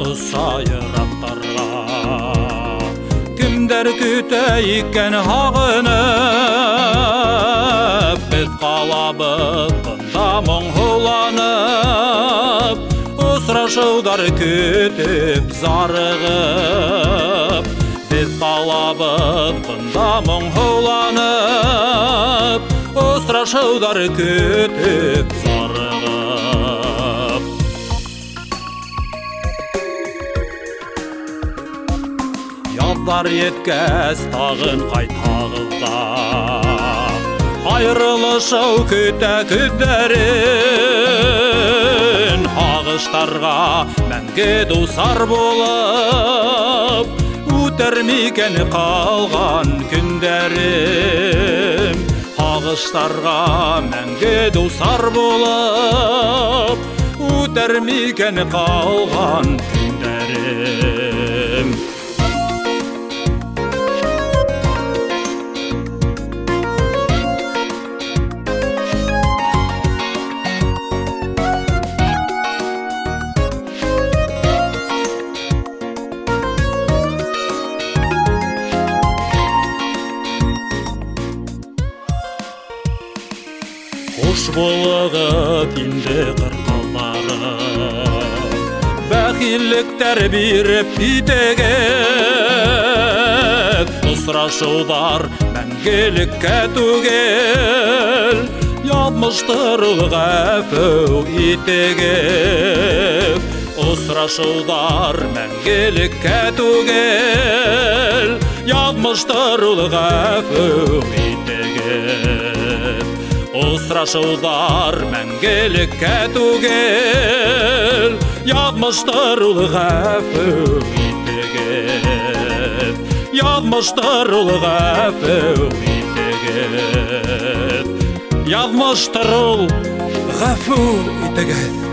сайраттарға. Кімдер күтә икән һағынып, біз қалабыз бұнда мұңһуланып, осрашудар күтіп зарығып. Біз қалабыз бұнда мұңһуланып, осрашудар күтіп зарығып. Яздар еткәс тағын қайтағызда, айрылышау күтә күддәрін, ағыштарға мәңгі дусар болып, үтер микен қалған күндәрім. Ағыштарға мәңгі дусар болып, үтер микен қалған күндәрім. Құш болығып инді қырқалдары, бәхилліктер беріп битегет, ұсырашудар мәңгілікке түгел, язмыштырыл ғәфу итегет. Ұсырашудар мәңгілікке түгел, язмыштырыл ғәфу итегет. Осрашудар мәңгілікке түгел, язмыштырыл ғәфу итегет. Язмыштырыл ғәфу итегет. Язмыштырыл ғәфу итегет.